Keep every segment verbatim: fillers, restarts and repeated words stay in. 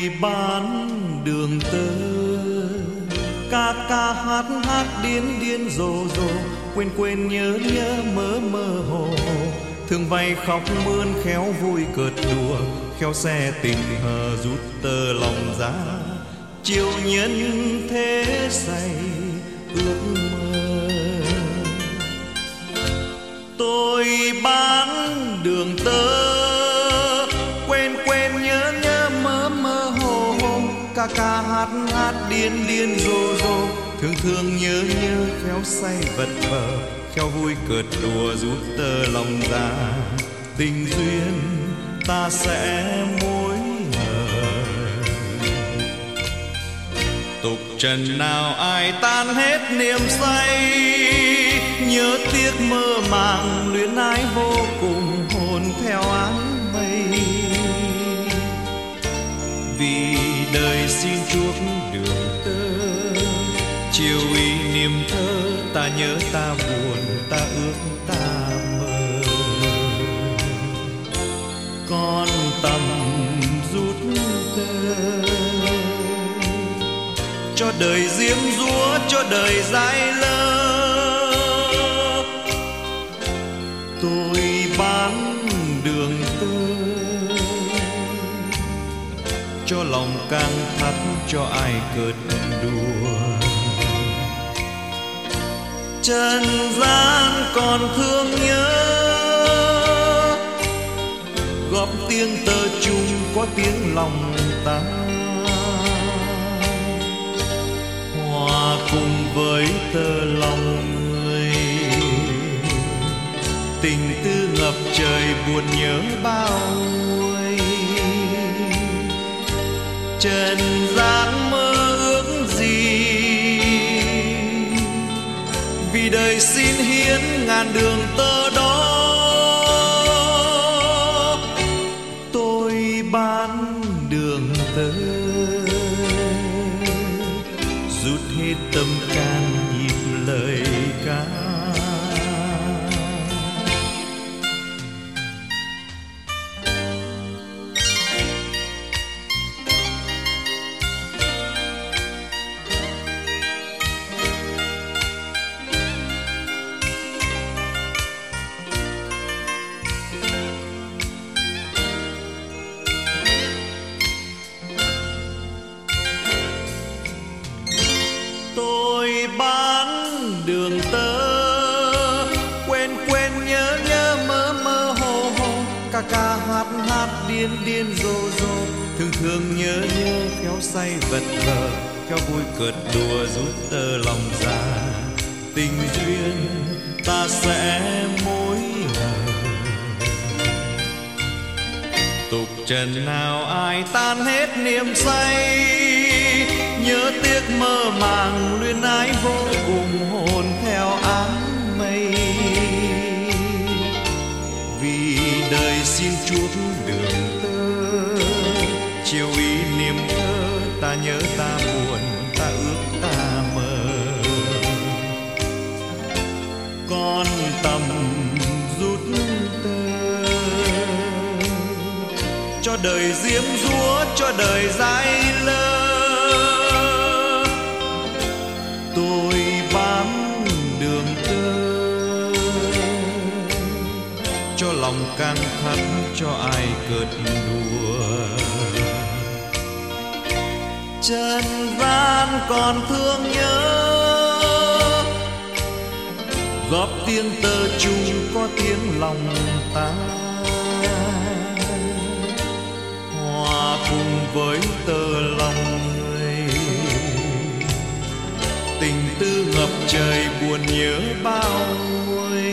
bán đường tơ, ca ca hát hát điên điên rồ rồ, quên quên nhớ nhớ mơ mơ hồ. Thương vay khóc mướn khéo vui cợt đùa, khéo xe tình hờ rút tơ lòng ra. Chiều nhân thế say ước mơ, tôi bán đường tơ, quên quên nhớ nhớ mơ mơ hồ hồ. Ca ca hát hát điên điên rồ rồ, thương thương nhớ nhớ khéo say vật vờ, khéo vui cợt đùa rút tơ lòng ra. Tình duyên ta sẽ mối hờ, tục trần nào ai tan hết niềm say. Nhớ tiếc mơ màng luyến ái vô cùng, hồn theo áng mây. Vì đời xin chuốc đường tơ, chiều ý niềm thơ. Ta nhớ ta buồn, ta ước ta mơ. Con tầm rút tơ, cho đời diêm dúa, cho đời dại lơ. Tôi bán đường tơ, cho lòng càng thắt, cho ai cợt đùa. Trần gian còn thương nhớ, góp tiếng tơ chung có tiếng lòng ta. Hòa cùng với tơ lòng người, tình tư ngập trời buồn nhớ bao người. Trần gian mơ ước gì, vì đời xin hiến ngàn đường tơ đó. Tôi bán đường tơ, rút hết tâm can nhịp lời ca. Tôi bán đường tơ, quên quên nhớ nhớ mơ mơ hồ hồ. Ca ca hát hát điên điên rồ rồ, thương thương nhớ nhớ khéo say vật vờ, khéo vui cợt đùa rút tơ lòng ra. Tình duyên ta sẽ mối hờ, tục trần nào ai tan hết niềm say. Nhớ tiếc mơ màng luyến ái vô cùng, hồn theo áng mây. Vì đời xin chuốc đường tơ, chiều ý niềm thơ. Ta nhớ ta buồn, ta ước ta mơ. Con tầm rút tơ, cho đời diêm dúa, cho đời dại lơ. Tôi bán đường tơ, cho lòng càng thắt, cho ai cợt đùa. Trần gian còn thương nhớ, góp tiếng tơ chung có tiếng lòng ta. Hòa cùng với tơ lòng người, tình tư ngập trời buồn nhớ bao người.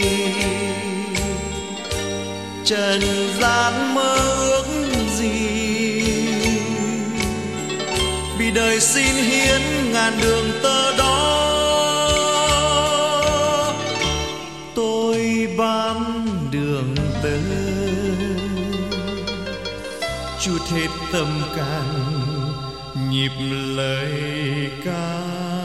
Trần gian mơ ước gì, vì đời xin hiến ngàn đường tơ đó. Tôi bán đường tơ, chút hết tâm can nhịp lời ca.